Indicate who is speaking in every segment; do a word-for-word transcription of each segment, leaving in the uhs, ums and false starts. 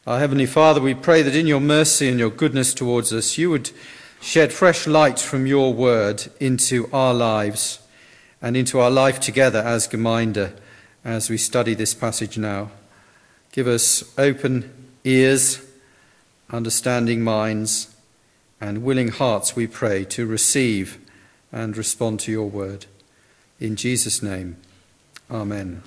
Speaker 1: Our Heavenly Father, we pray that in your mercy and your goodness towards us, you would shed fresh light from your word into our lives and into our life together as Gemeinde as we study this passage now. Give us open ears, understanding minds, and willing hearts, we pray, to receive and respond to your word. In Jesus' name, Amen.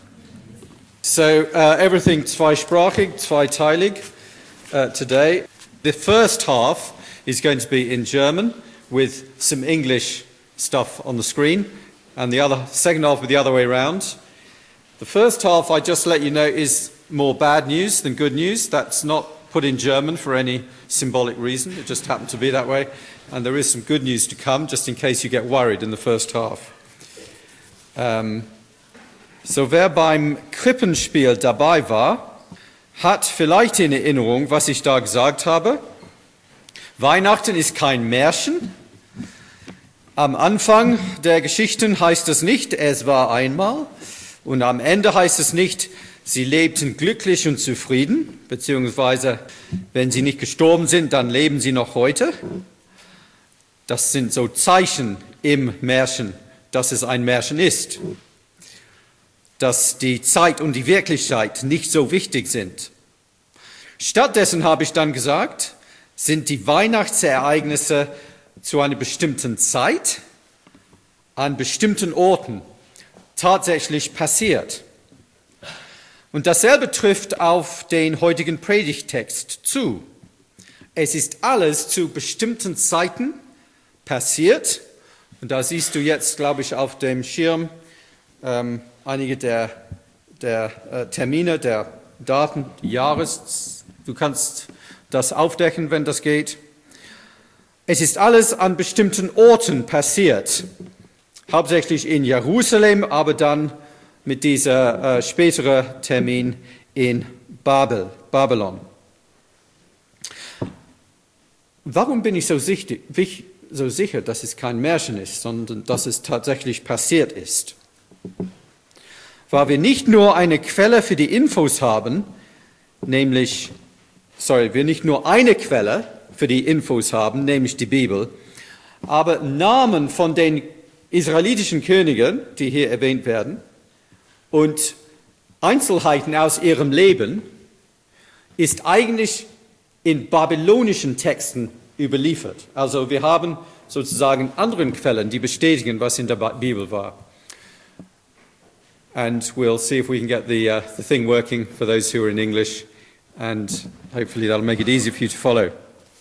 Speaker 1: So uh, everything zweisprachig, zweiteilig uh, today. The first half is going to be in German with some English stuff on the screen, and the other second half with the other way around. The first half, I just let you know, is more bad news than good news. That's not put in German for any symbolic reason. It just happened to be that way. And there is some good news to come, just in case you get worried in the first half. Um, So wer beim Krippenspiel dabei war, hat vielleicht in Erinnerung, was ich da gesagt habe. Weihnachten ist kein Märchen. Am Anfang der Geschichten heißt es nicht, es war einmal. Und am Ende heißt es nicht, sie lebten glücklich und zufrieden. Beziehungsweise, wenn sie nicht gestorben sind, dann leben sie noch heute. Das sind so Zeichen im Märchen, dass es ein Märchen ist. Dass die Zeit und die Wirklichkeit nicht so wichtig sind. Stattdessen habe ich dann gesagt, sind die Weihnachtsereignisse zu einer bestimmten Zeit, an bestimmten Orten tatsächlich passiert. Und dasselbe trifft auf den heutigen Predigttext zu. Es ist alles zu bestimmten Zeiten passiert. Und da siehst du jetzt, glaube ich, auf dem Schirm ähm, einige der, der äh, Termine, der Daten, die Jahres. Du kannst das aufdecken, wenn das geht. Es ist alles an bestimmten Orten passiert. Hauptsächlich in Jerusalem, aber dann mit dieser äh, späteren Termin in Babel, Babylon. Warum bin ich so sicher, so sicher, dass es kein Märchen ist, sondern dass es tatsächlich passiert ist? Weil wir nicht nur eine Quelle für die Infos haben, nämlich, sorry, wir nicht nur eine Quelle für die Infos haben, nämlich die Bibel, aber Namen von den israelitischen Königen, die hier erwähnt werden, und Einzelheiten aus ihrem Leben, ist eigentlich in babylonischen Texten überliefert. Also wir haben sozusagen anderen Quellen, die bestätigen, was in der Bibel war. And we'll see if we can get the, uh, the thing working for those who are in English, and hopefully that'll make it easier for you to follow.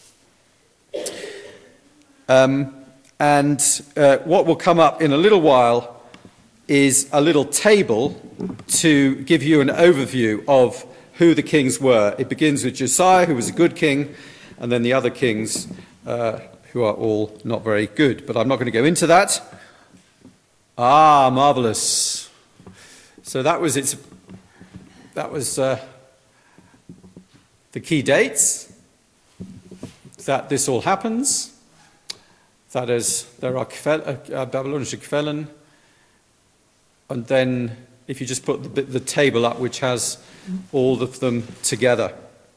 Speaker 1: Um, and uh, what will come up in a little while is a little table to give you an overview of who the kings were. It begins with Josiah, who was a good king, and then the other kings uh, who are all not very good. But I'm not going to go into that. Ah, marvelous. So that was its. That was uh, the key dates that this all happens. That is, there are Quell, uh, Babylonische Quellen, and then if you just put the, the table up, which has all of them together.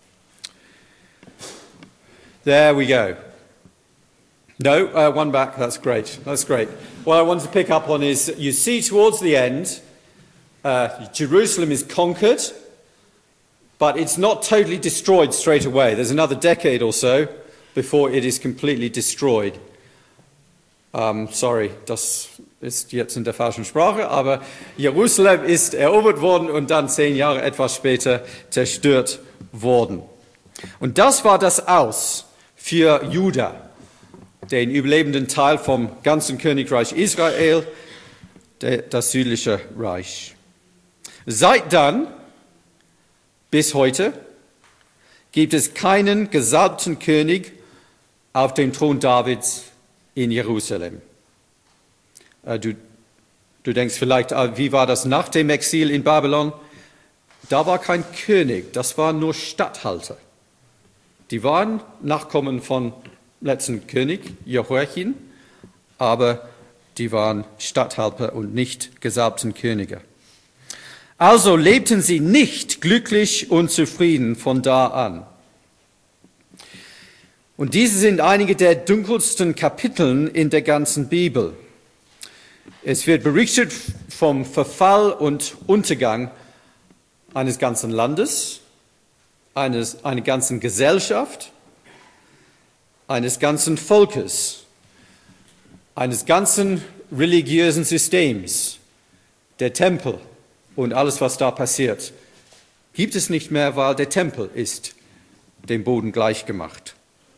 Speaker 1: There we go. No, uh, one back. That's great. That's great. What I wanted to pick up on is you see towards the end. Uh, Jerusalem is conquered, but it's not totally destroyed straight away. There's another decade or so before it is completely destroyed. Um, sorry, das ist jetzt in der falschen Sprache, aber Jerusalem ist erobert worden und dann zehn Jahre etwas später zerstört worden. Und das war das Aus für Juda, den überlebenden Teil vom ganzen Königreich Israel, der, das südliche Reich. Seit dann bis heute gibt es keinen gesalbten König auf dem Thron Davids in Jerusalem. Du, du denkst vielleicht, wie war das nach dem Exil in Babylon? Da war kein König, das waren nur Statthalter. Die waren Nachkommen von letzten König Jehoiachin, aber die waren Statthalter und nicht gesalbten Könige. Also lebten sie nicht glücklich und zufrieden von da an. Und diese sind einige der dunkelsten Kapiteln in der ganzen Bibel. Es wird berichtet vom Verfall und Untergang eines ganzen Landes, eines, einer ganzen Gesellschaft, eines ganzen Volkes, eines ganzen religiösen Systems, der Tempel und alles, was da passiert, gibt es nicht mehr, weil der Tempel ist dem Boden gleichgemacht.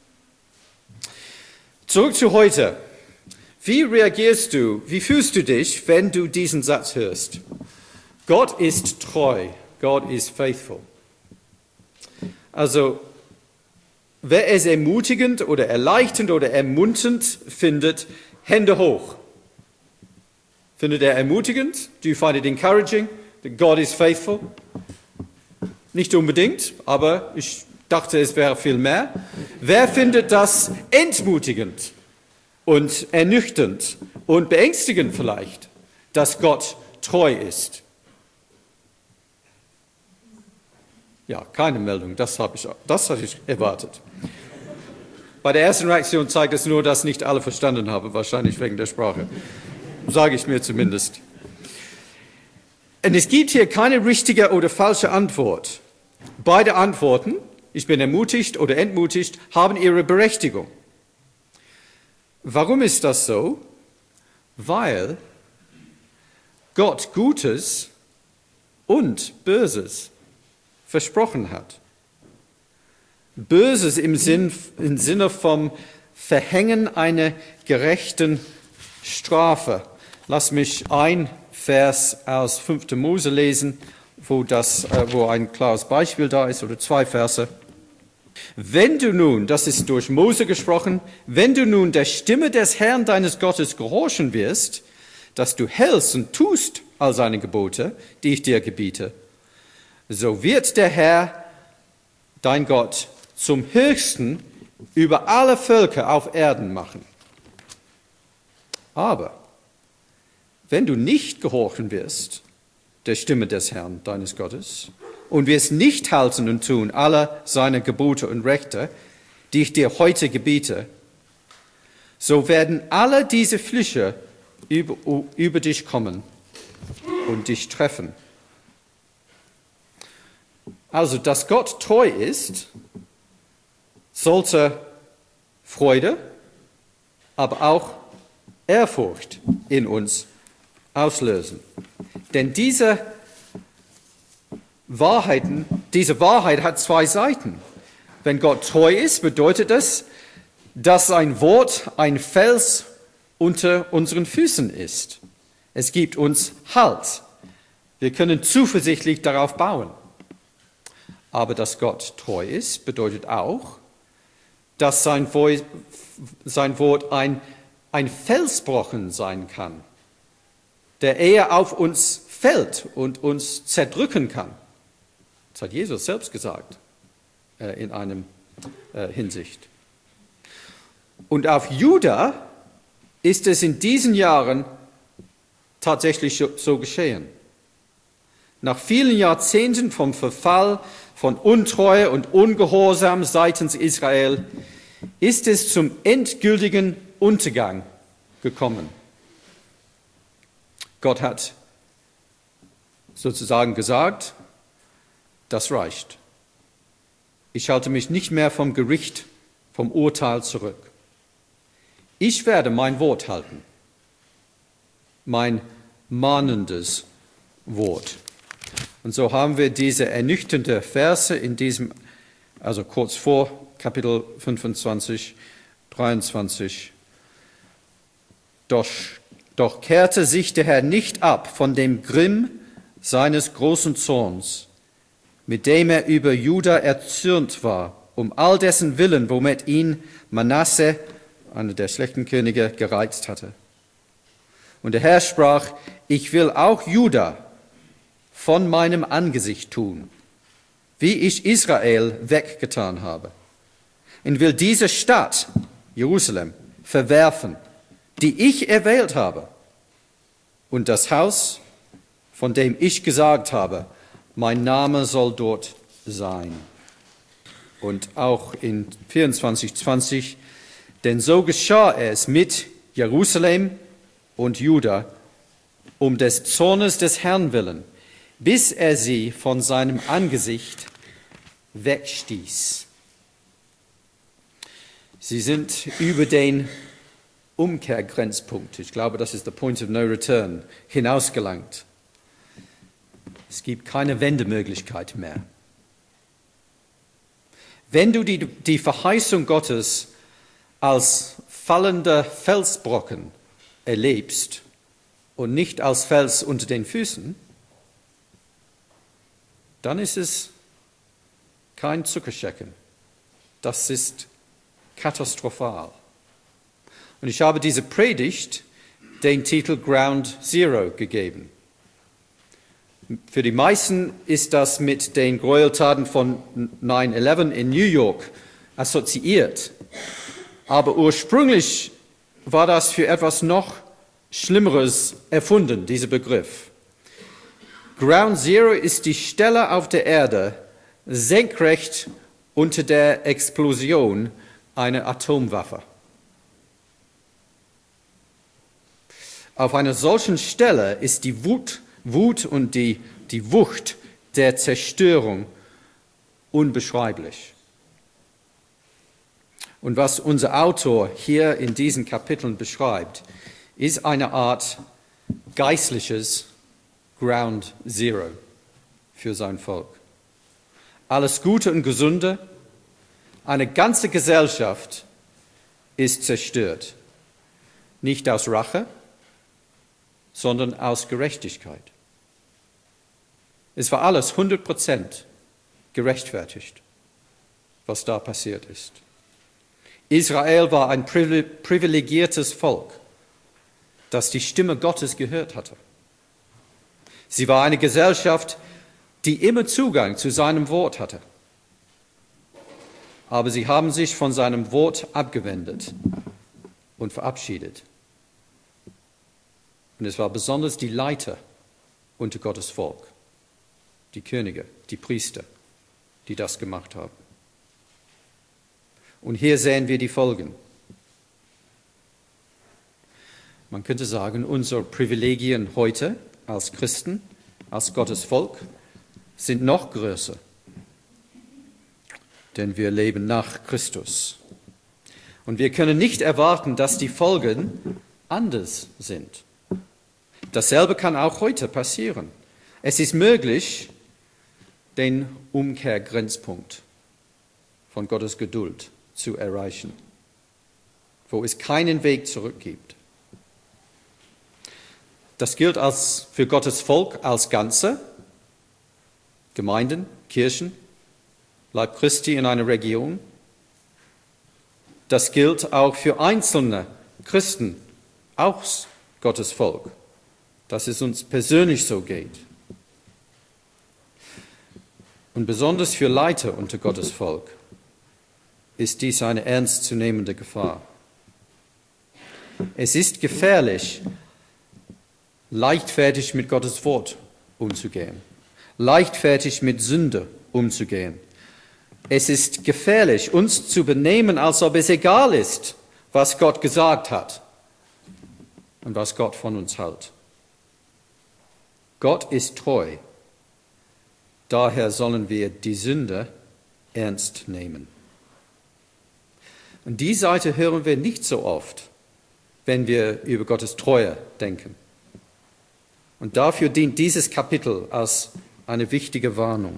Speaker 1: Zurück zu heute. Wie reagierst du, wie fühlst du dich, wenn du diesen Satz hörst? Gott ist treu, God is faithful. Also, wer es ermutigend oder erleichternd oder ermunternd findet, Hände hoch. Findet er ermutigend? Do you find it encouraging that God is faithful? Nicht unbedingt, aber ich dachte, es wäre viel mehr. Wer findet das entmutigend und ernüchternd und beängstigend vielleicht, dass Gott treu ist? Ja, keine Meldung, das habe ich, das habe ich erwartet. Bei der ersten Reaktion zeigt es nur, dass nicht alle verstanden haben, wahrscheinlich wegen der Sprache. Sage ich mir zumindest. Und es gibt hier keine richtige oder falsche Antwort. Beide Antworten, ich bin ermutigt oder entmutigt, haben ihre Berechtigung. Warum ist das so? Weil Gott Gutes und Böses versprochen hat. Böses im, Sinn, im Sinne vom Verhängen einer gerechten Strafe. Lass mich ein Vers aus fünften Mose lesen, wo, das, wo ein klares Beispiel da ist, oder zwei Verse. Wenn du nun, das ist durch Mose gesprochen, wenn du nun der Stimme des Herrn deines Gottes gehorchen wirst, dass du hältst und tust all seine Gebote, die ich dir gebiete, so wird der Herr, dein Gott, zum Höchsten über alle Völker auf Erden machen. Aber wenn du nicht gehorchen wirst der Stimme des Herrn, deines Gottes, und wirst nicht halten und tun alle seine Gebote und Rechte, die ich dir heute gebiete, so werden alle diese Flüche über, über dich kommen und dich treffen. Also, dass Gott treu ist, sollte Freude, aber auch Ehrfurcht in uns auslösen. Denn diese Wahrheiten, diese Wahrheit hat zwei Seiten. Wenn Gott treu ist, bedeutet das, dass sein Wort ein Fels unter unseren Füßen ist. Es gibt uns Halt. Wir können zuversichtlich darauf bauen. Aber dass Gott treu ist, bedeutet auch, dass sein Wort, sein Wort ein, ein Felsbrocken sein kann, der eher auf uns fällt und uns zerdrücken kann. Das hat Jesus selbst gesagt äh, in einem äh, Hinsicht. Und auf Juda ist es in diesen Jahren tatsächlich so geschehen. Nach vielen Jahrzehnten vom Verfall, von Untreue und Ungehorsam seitens Israel ist es zum endgültigen Untergang gekommen. Gott hat sozusagen gesagt, das reicht. Ich halte mich nicht mehr vom Gericht, vom Urteil zurück. Ich werde mein Wort halten, mein mahnendes Wort. Und so haben wir diese ernüchternde Verse in diesem, also kurz vor Kapitel fünfundzwanzig, dreiundzwanzig. Doch, doch kehrte sich der Herr nicht ab von dem Grimm seines großen Zorns, mit dem er über Juda erzürnt war, um all dessen Willen, womit ihn Manasse, einer der schlechten Könige, gereizt hatte. Und der Herr sprach, ich will auch Juda von meinem Angesicht tun, wie ich Israel weggetan habe, und will diese Stadt, Jerusalem, verwerfen, die ich erwählt habe, und das Haus von dem ich gesagt habe, mein Name soll dort sein. Und auch in vierundzwanzig zwanzig, denn so geschah es mit Jerusalem und Juda, um des Zornes des Herrn willen, bis er sie von seinem Angesicht wegstieß. Sie sind über den Umkehrgrenzpunkt, ich glaube, das ist der Point of No Return, hinausgelangt. Es gibt keine Wendemöglichkeit mehr. Wenn du die, die Verheißung Gottes als fallender Felsbrocken erlebst und nicht als Fels unter den Füßen, dann ist es kein Zuckerschlecken. Das ist katastrophal. Und ich habe diese Predigt den Titel Ground Zero gegeben. Für die meisten ist das mit den Gräueltaten von neun elf in New York assoziiert. Aber ursprünglich war das für etwas noch Schlimmeres erfunden, dieser Begriff. Ground Zero ist die Stelle auf der Erde senkrecht unter der Explosion einer Atomwaffe. Auf einer solchen Stelle ist die Wut Wut und die, die Wucht der Zerstörung unbeschreiblich. Und was unser Autor hier in diesen Kapiteln beschreibt, ist eine Art geistliches Ground Zero für sein Volk. Alles Gute und Gesunde, eine ganze Gesellschaft ist zerstört. Nicht aus Rache, sondern aus Gerechtigkeit. Es war alles hundert Prozent gerechtfertigt, was da passiert ist. Israel war ein privilegiertes Volk, das die Stimme Gottes gehört hatte. Sie war eine Gesellschaft, die immer Zugang zu seinem Wort hatte. Aber sie haben sich von seinem Wort abgewendet und verabschiedet. Und es war besonders die Leiter unter Gottes Volk, die Könige, die Priester, die das gemacht haben. Und hier sehen wir die Folgen. Man könnte sagen, unsere Privilegien heute als Christen, als Gottes Volk, sind noch größer. Denn wir leben nach Christus. Und wir können nicht erwarten, dass die Folgen anders sind. Dasselbe kann auch heute passieren. Es ist möglich, den Umkehrgrenzpunkt von Gottes Geduld zu erreichen, wo es keinen Weg zurück gibt. Das gilt als, für Gottes Volk als Ganze, Gemeinden, Kirchen, Leib Christi in einer Region. Das gilt auch für einzelne Christen, auch Gottes Volk, dass es uns persönlich so geht. Und besonders für Leiter unter Gottes Volk ist dies eine ernstzunehmende Gefahr. Es ist gefährlich, leichtfertig mit Gottes Wort umzugehen, leichtfertig mit Sünde umzugehen. Es ist gefährlich, uns zu benehmen, als ob es egal ist, was Gott gesagt hat und was Gott von uns hält. Gott ist treu. Daher sollen wir die Sünde ernst nehmen. Und die Seite hören wir nicht so oft, wenn wir über Gottes Treue denken. Und dafür dient dieses Kapitel als eine wichtige Warnung.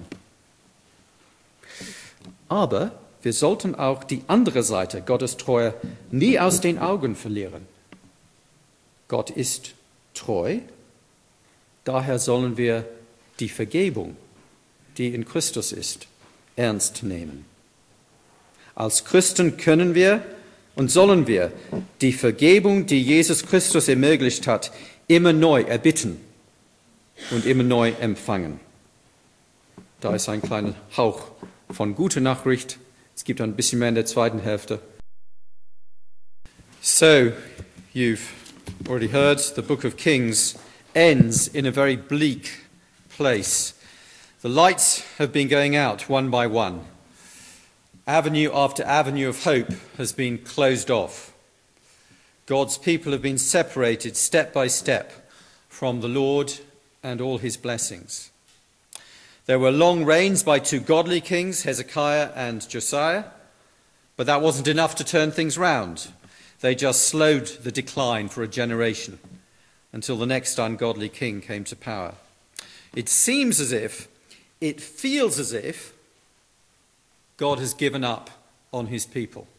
Speaker 1: Aber wir sollten auch die andere Seite Gottes Treue nie aus den Augen verlieren. Gott ist treu, daher sollen wir die Vergebung, die in Christus ist, ernst nehmen. Als Christen können wir und sollen wir die Vergebung, die Jesus Christus ermöglicht hat, immer neu erbitten und immer neu empfangen. Da ist ein kleiner Hauch von guter Nachricht. Es gibt ein bisschen mehr in der zweiten Hälfte. So, you've already heard the book of Kings ends in a very bleak place. The lights have been going out one by one. Avenue after avenue of hope has been closed off. God's people have been separated step by step from the Lord and all his blessings. There were long reigns by two godly kings, Hezekiah and Josiah, but that wasn't enough to turn things round. They just slowed the decline for a generation until the next ungodly king came to power. It seems as if, it feels as if, God has given up on his people.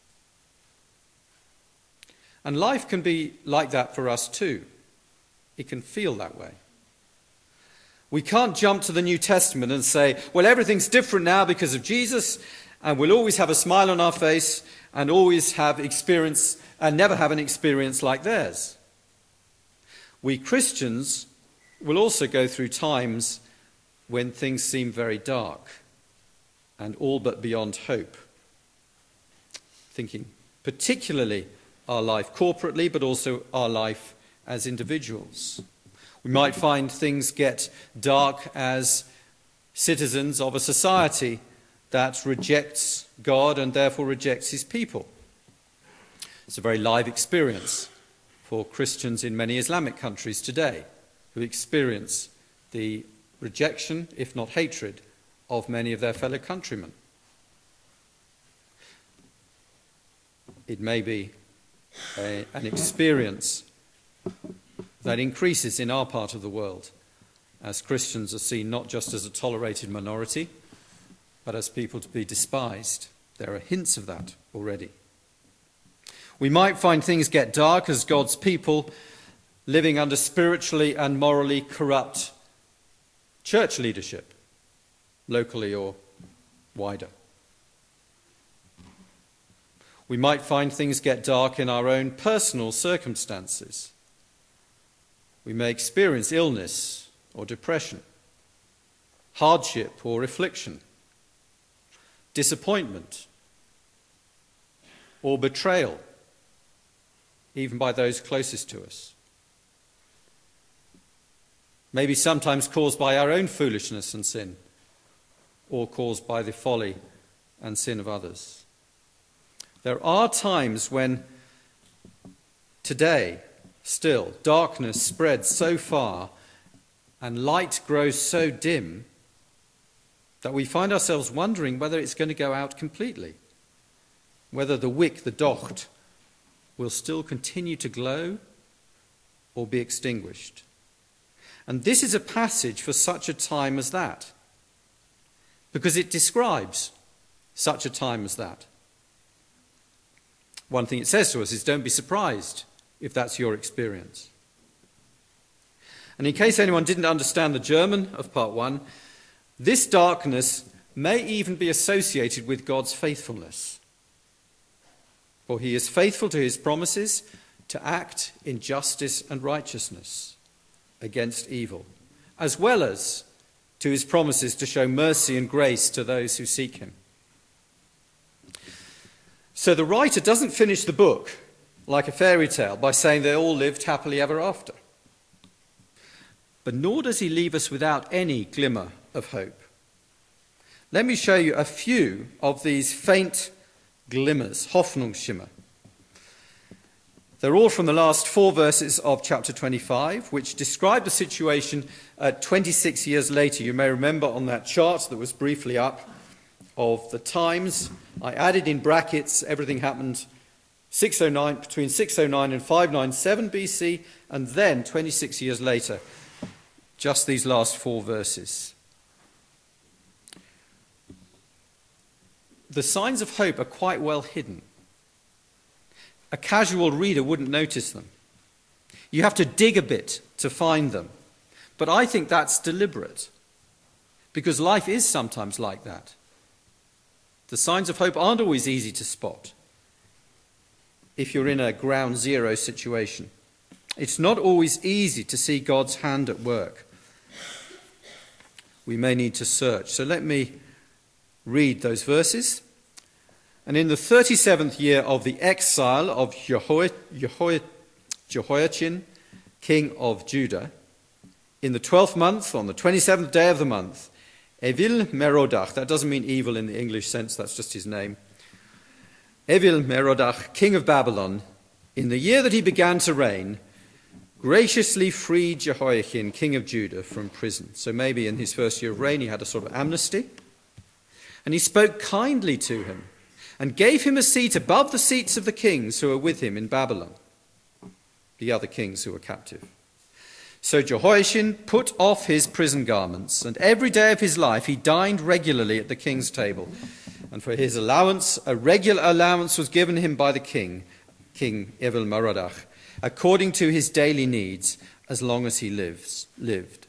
Speaker 1: And life can be like that for us too. It can feel that way. We can't jump to the New Testament and say, well, everything's different now because of Jesus, and we'll always have a smile on our face and always have experience and never have an experience like theirs. We Christians will also go through times when things seem very dark and all but beyond hope. Thinking particularly our life corporately, but also our life as individuals. We might find things get dark as citizens of a society that rejects God and therefore rejects his people. It's a very live experience for Christians in many Islamic countries today who experience the rejection, if not hatred, of many of their fellow countrymen. It may be a, an experience that increases in our part of the world as Christians are seen not just as a tolerated minority, but as people to be despised. There are hints of that already. We might find things get dark as God's people living under spiritually and morally corrupt church leadership, locally or wider. We might find things get dark in our own personal circumstances. We may experience illness or depression, hardship or affliction, disappointment or betrayal, even by those closest to us. Maybe sometimes caused by our own foolishness and sin, or caused by the folly and sin of others. There are times when today, still, darkness spreads so far and light grows so dim that we find ourselves wondering whether it's going to go out completely, whether the wick, the docht, will still continue to glow or be extinguished. And this is a passage for such a time as that, because it describes such a time as that. One thing it says to us is don't be surprised if that's your experience. And in case anyone didn't understand the German of part one, this darkness may even be associated with God's faithfulness. For he is faithful to his promises to act in justice and righteousness against evil, as well as to his promises to show mercy and grace to those who seek him. So the writer doesn't finish the book like a fairy tale by saying they all lived happily ever after. But nor does he leave us without any glimmer of hope. Let me show you a few of these faint glimmers, Hoffnungsschimmer. They're all from the last four verses of chapter twenty-five, which describe the situation uh, twenty-six years later. You may remember on that chart that was briefly up of the times, I added in brackets everything happened six oh nine, between six oh nine and five ninety-seven B C, and then twenty-six years later, just these last four verses. The signs of hope are quite well hidden. A casual reader wouldn't notice them. You have to dig a bit to find them. But I think that's deliberate, because life is sometimes like that. The signs of hope aren't always easy to spot if you're in a ground zero situation. It's not always easy to see God's hand at work. We may need to search. So let me read those verses. And in the thirty-seventh year of the exile of Jehoiachin, king of Judah, in the twelfth month, on the twenty-seventh day of the month, Evil Merodach, that doesn't mean evil in the English sense, that's just his name. Evil Merodach, king of Babylon, in the year that he began to reign, graciously freed Jehoiachin, king of Judah, from prison. So maybe in his first year of reign he had a sort of amnesty. And he spoke kindly to him and gave him a seat above the seats of the kings who were with him in Babylon, the other kings who were captive. So Jehoiachin put off his prison garments, and every day of his life he dined regularly at the king's table. And for his allowance, a regular allowance was given him by the king, King Evil-Merodach, according to his daily needs, as long as he lives, lived.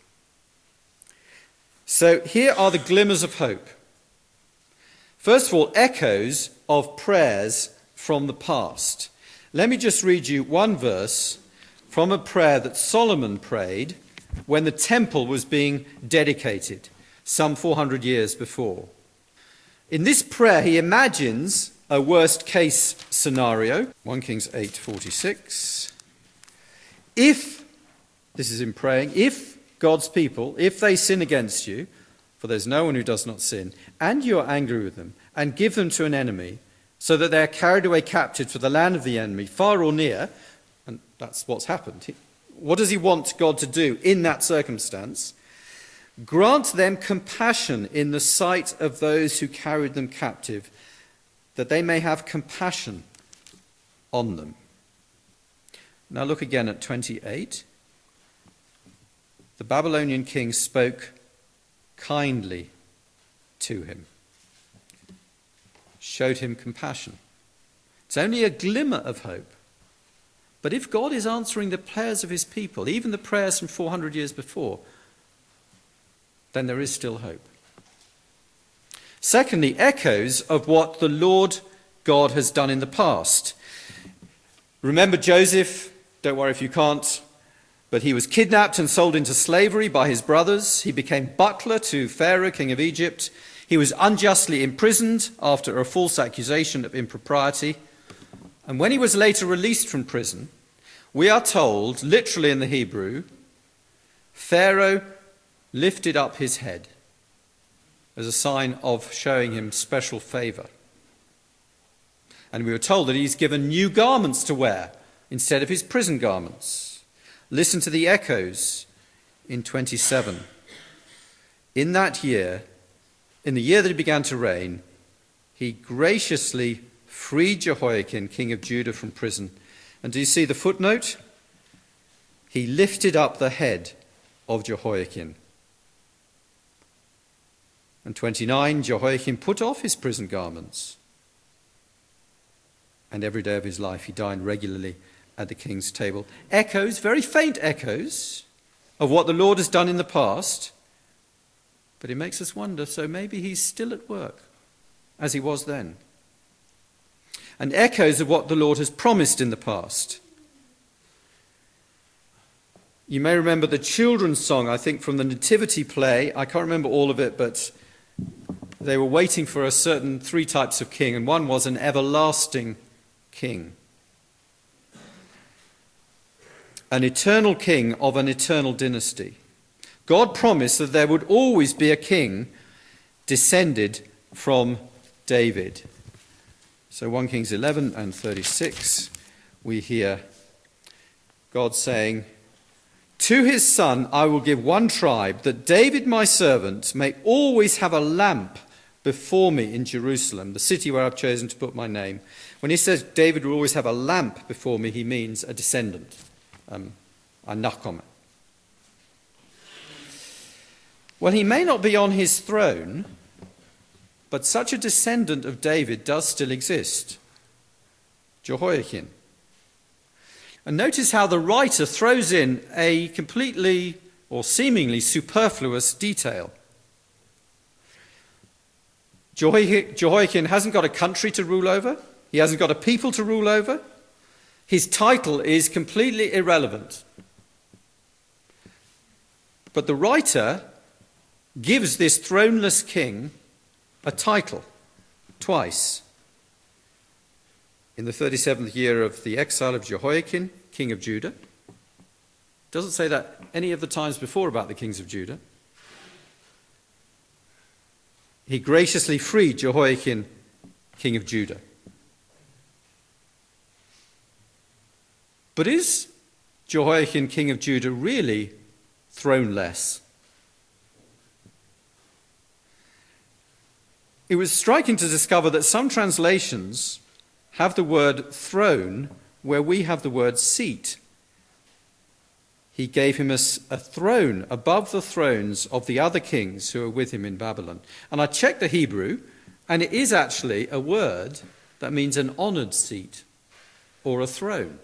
Speaker 1: So here are the glimmers of hope. First of all, echoes of prayers from the past. Let me just read you one verse from a prayer that Solomon prayed when the temple was being dedicated, some four hundred years before. In this prayer, he imagines a worst-case scenario, First Kings eight forty-six. If, this is in praying, if God's people, if they sin against you, for there's no one who does not sin, and you are angry with them, and give them to an enemy, so that they are carried away captive to the land of the enemy, far or near, and that's what's happened. What does he want God to do in that circumstance? Grant them compassion in the sight of those who carried them captive, that they may have compassion on them. Now look again at twenty-eight. The Babylonian king spoke kindly to him, showed him compassion. It's only a glimmer of hope. But if God is answering the prayers of his people, even the prayers from four hundred years before, then there is still hope. Secondly, echoes of what the Lord God has done in the past. Remember Joseph? Don't worry if you can't. But he was kidnapped and sold into slavery by his brothers. He became butler to Pharaoh, king of Egypt. He was unjustly imprisoned after a false accusation of impropriety. And when he was later released from prison, we are told, literally in the Hebrew, Pharaoh lifted up his head as a sign of showing him special favor. And we were told that he's given new garments to wear instead of his prison garments. Listen to the echoes in twenty-seven. In that year, in the year that he began to reign, he graciously freed Jehoiachin, king of Judah, from prison. And do you see the footnote? He lifted up the head of Jehoiachin. And twenty-nine, Jehoiachin put off his prison garments. And every day of his life he dined regularly at the king's table. Echoes, very faint echoes, of what the Lord has done in the past. But it makes us wonder, so maybe he's still at work, as he was then. And echoes of what the Lord has promised in the past. You may remember the children's song, I think, from the Nativity play. I can't remember all of it, but they were waiting for a certain three types of king, and one was an everlasting king. An eternal king of an eternal dynasty. God promised that there would always be a king descended from David. So First Kings eleven and thirty-six, we hear God saying, "To his son I will give one tribe, that David my servant may always have a lamp before me in Jerusalem, the city where I've chosen to put my name." When he says David will always have a lamp before me, he means a descendant, um, a nachkom. Well, he may not be on his throne, but such a descendant of David does still exist, Jehoiachin. And notice how the writer throws in a completely or seemingly superfluous detail. Jehoiachin hasn't got a country to rule over. He hasn't got a people to rule over. His title is completely irrelevant. But the writer gives this throneless king a title twice. In the thirty-seventh year of the exile of Jehoiachin, king of Judah. Doesn't say that any of the times before about the kings of Judah. He graciously freed Jehoiakim, king of Judah. But is Jehoiakim, king of Judah, really throneless? It was striking to discover that some translations have the word throne where we have the word seat. He gave him a, a throne above the thrones of the other kings who were with him in Babylon. And I checked the Hebrew, and it is actually a word that means an honoured seat or a throne.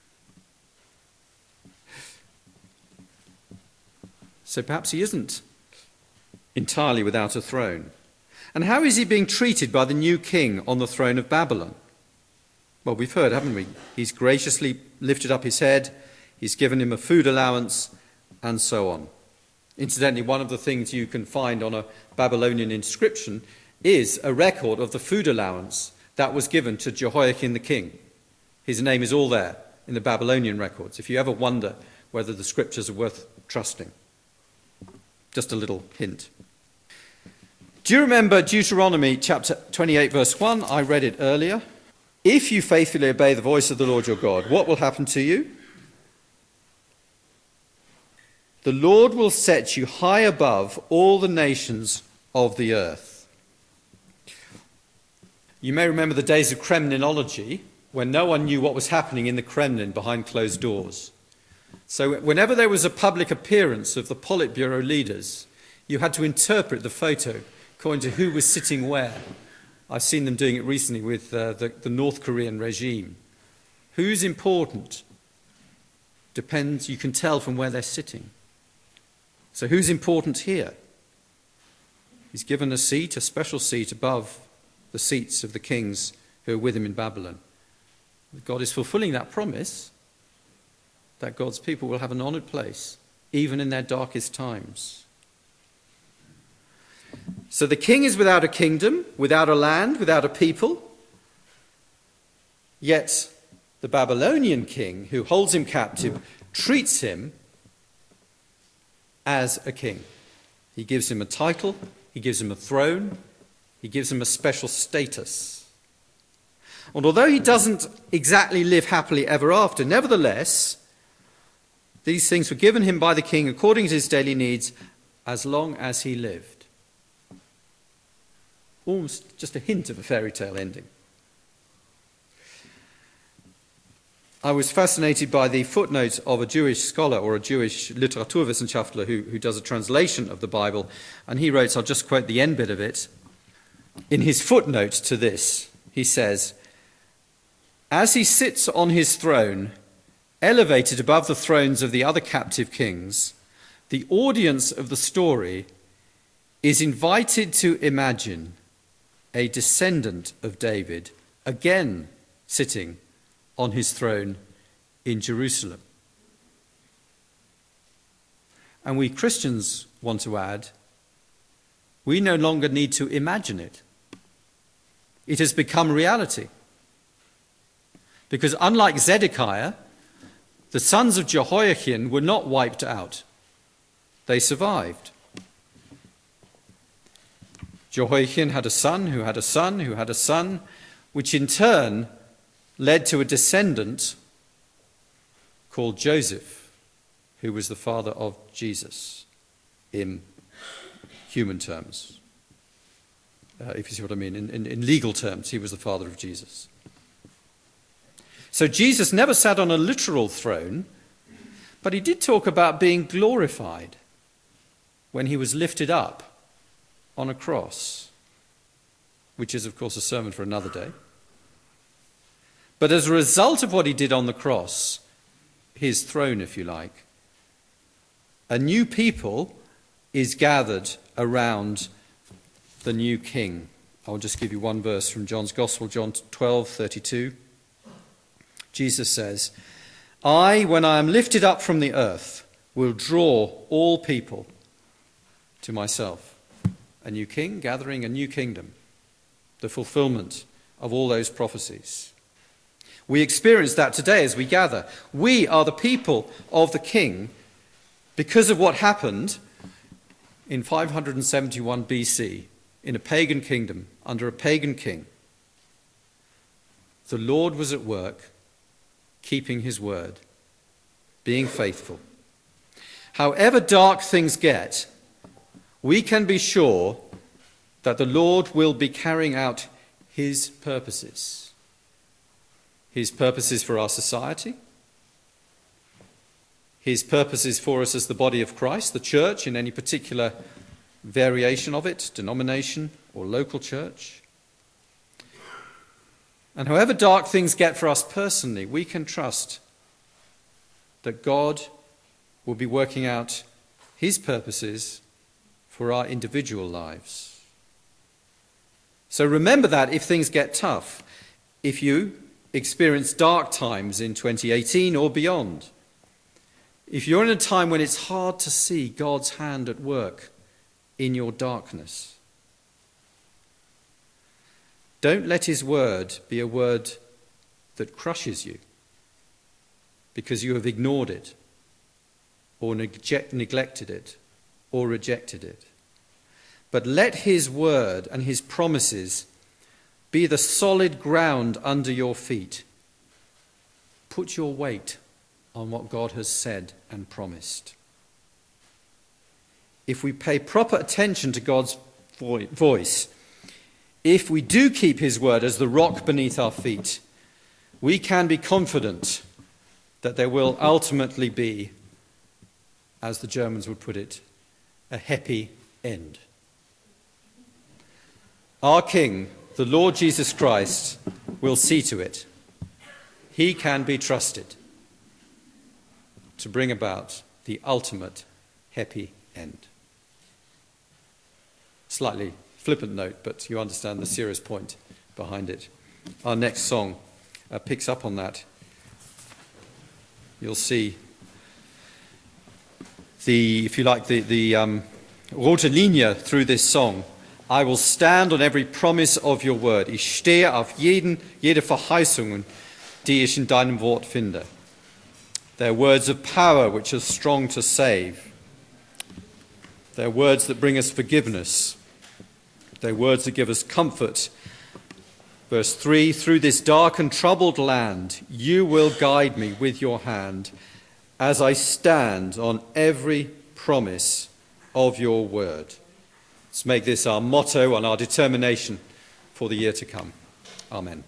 Speaker 1: So perhaps he isn't entirely without a throne. And how is he being treated by the new king on the throne of Babylon? Well, we've heard, haven't we? He's graciously lifted up his head, he's given him a food allowance, and so on. Incidentally, one of the things you can find on a Babylonian inscription is a record of the food allowance that was given to Jehoiakim the king. His name is all there in the Babylonian records, if you ever wonder whether the scriptures are worth trusting. Just a little hint. Do you remember Deuteronomy chapter twenty-eight, verse one? I read it earlier. If you faithfully obey the voice of the Lord your God, what will happen to you? The Lord will set you high above all the nations of the earth. You may remember the days of Kremlinology, when no one knew what was happening in the Kremlin behind closed doors. So whenever there was a public appearance of the Politburo leaders, you had to interpret the photo according to who was sitting where. I've seen them doing it recently with uh, the, the North Korean regime. Who's important depends, you can tell from where they're sitting. So who's important here? He's given a seat, a special seat above the seats of the kings who are with him in Babylon. God is fulfilling that promise that God's people will have an honoured place, even in their darkest times. So the king is without a kingdom, without a land, without a people. Yet the Babylonian king, who holds him captive, treats him as a king. He gives him a title, he gives him a throne, he gives him a special status. And although he doesn't exactly live happily ever after, nevertheless, these things were given him by the king according to his daily needs as long as he lived. Almost just a hint of a fairy tale ending. I was fascinated by the footnote of a Jewish scholar or a Jewish Literaturwissenschaftler who, who does a translation of the Bible, and he wrote, I'll just quote the end bit of it. In his footnote to this, he says, "As he sits on his throne, elevated above the thrones of the other captive kings, the audience of the story is invited to imagine a descendant of David again sitting on his throne in Jerusalem." And we Christians want to add, we no longer need to imagine it. It has become reality. Because unlike Zedekiah, the sons of Jehoiakim were not wiped out. They survived. Jehoiakim had a son who had a son who had a son, which in turn led to a descendant called Joseph, who was the father of Jesus in human terms. Uh, if you see what I mean, in, in, in legal terms, he was the father of Jesus. So Jesus never sat on a literal throne, but he did talk about being glorified when he was lifted up on a cross, which is, of course, a sermon for another day. But as a result of what he did on the cross, his throne, if you like, a new people is gathered around the new king. I'll just give you one verse from John's Gospel, John twelve thirty-two. Jesus says, "I, when I am lifted up from the earth, will draw all people to myself." A new king gathering a new kingdom, the fulfillment of all those prophecies. We experience that today as we gather. We are the people of the king because of what happened in five hundred seventy-one B C in a pagan kingdom under a pagan king. The Lord was at work, keeping his word, being faithful. However dark things get, we can be sure that the Lord will be carrying out his purposes. His purposes for our society, his purposes for us as the body of Christ, the church in any particular variation of it, denomination or local church. And however dark things get for us personally, we can trust that God will be working out his purposes for our individual lives. So remember that if things get tough, if you experience dark times in twenty eighteen or beyond, if you're in a time when it's hard to see God's hand at work in your darkness, don't let his word be a word that crushes you because you have ignored it or neg- neglected it or rejected it. But let his word and his promises be the solid ground under your feet. Put your weight on what God has said and promised. If we pay proper attention to God's vo- voice, if we do keep his word as the rock beneath our feet, we can be confident that there will ultimately be, as the Germans would put it, a happy end. Our King, the Lord Jesus Christ, will see to it. He can be trusted to bring about the ultimate happy end. Slightly flippant note, but you understand the serious point behind it. Our next song uh, picks up on that. You'll see the, if you like, the, the um, rote Linie through this song. I will stand on every promise of your word. Ich stehe auf jeden, jede Verheißungen, die ich in deinem Wort finde. They're words of power which are strong to save. They're words that bring us forgiveness. They're words that give us comfort. Verse three, through this dark and troubled land, you will guide me with your hand as I stand on every promise of your word. Let's make this our motto and our determination for the year to come. Amen.